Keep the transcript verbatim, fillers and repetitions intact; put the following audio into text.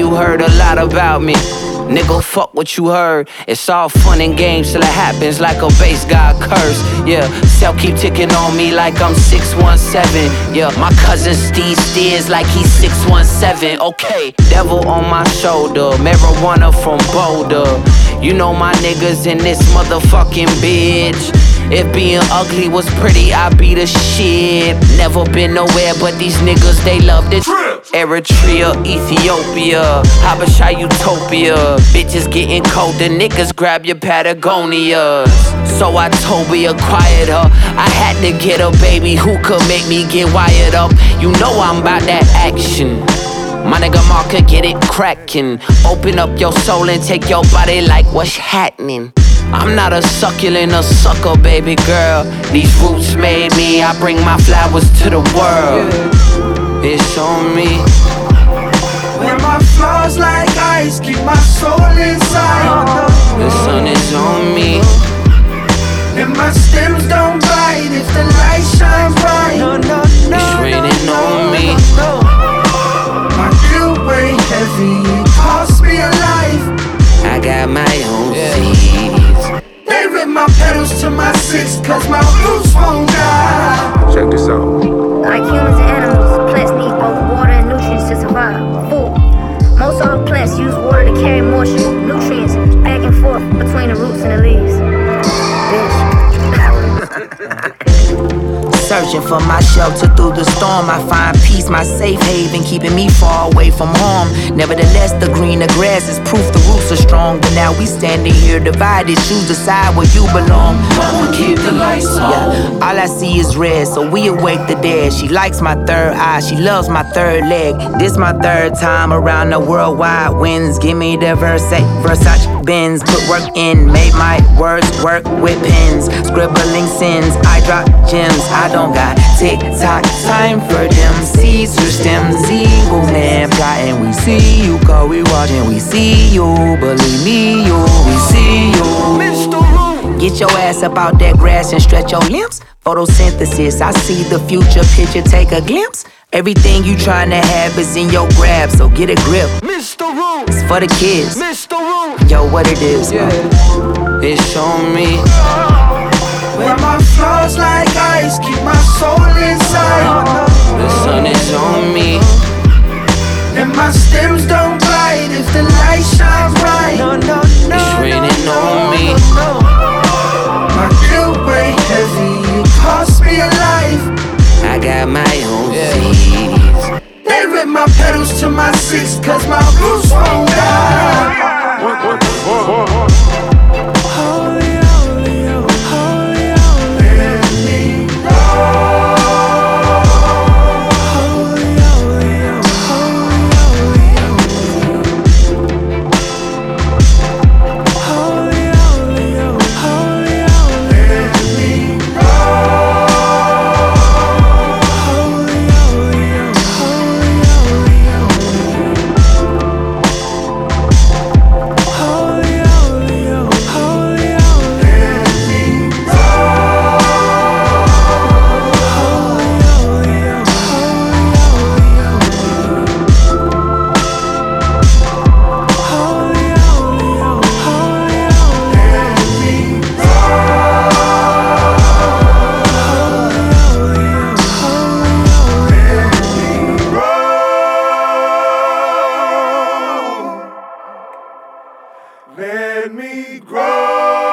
you heard a lot about me. Nigga, fuck what you heard. It's all fun and games till it happens like a base god curse. Yeah, cell keep ticking on me like I'm six one seven. Yeah, my cousin Steve steers like he's six one seven. Okay, devil on my shoulder, marijuana from Boulder. You know my niggas in this motherfucking bitch. If being ugly was pretty, I'd be the shit. Never been nowhere but these niggas, they love the trip. Eritrea, Ethiopia, Habasha, Utopia. Bitches getting colder, niggas grab your Patagonias. So I told me acquired her. I had to get a baby who could make me get wired up. You know I'm about that action. My nigga Mark could get it crackin'. Open up your soul and take your body like what's happening. I'm not a succulent, a sucker, baby girl. These roots made me, I bring my flowers to the world. It's on me. When my flaws like ice, keep my soul inside. The sun is on me. And my stems don't bite if the light shines bright. It's raining on me. My guilt weigh heavy, it cost me a life. I got my own seeds. They rip my pedals to my six, cause my roots won't die. Check this out. Like humans and animals, plants need both water and nutrients to survive. Food. Most all plants use water to carry moisture, nutrients, back and forth between the roots and the leaves. Searching for my shelter through the storm, I find peace, my safe haven, keeping me far away from harm. Nevertheless, the greener grass is proof the roots are strong. But now we standing here divided, choose decide where you belong. Mama, keep the lights on. Yeah, all I see is red, so we awake the dead. She likes my third eye, she loves my third leg. This my third time around the worldwide winds. Give me the Versace, Versace Benz. Put work in, made my words work with pens. Scribbling sins, I drop gems. I don't got tick-tock time for them. Seeds or stems, eagle man plotting. We see you, cause we watching. We see you, believe me, you. We see you. Mister Room. Get your ass up out that grass and stretch your limbs. Photosynthesis, I see the future picture, take a glimpse. Everything you trying to have is in your grab, so get a grip. Mister Room. It's for the kids. Mister Room. Yo, what it is, Yeah. uh. It's on me. When my flaws like ice, keep my soul inside. The sun is on me. And my stems don't bite if the light shines bright. It's raining on me. My guilt weigh heavy, it cost me a life. I got my own seeds. They rip my pedals to my six, cause my roots won't die. Let me grow.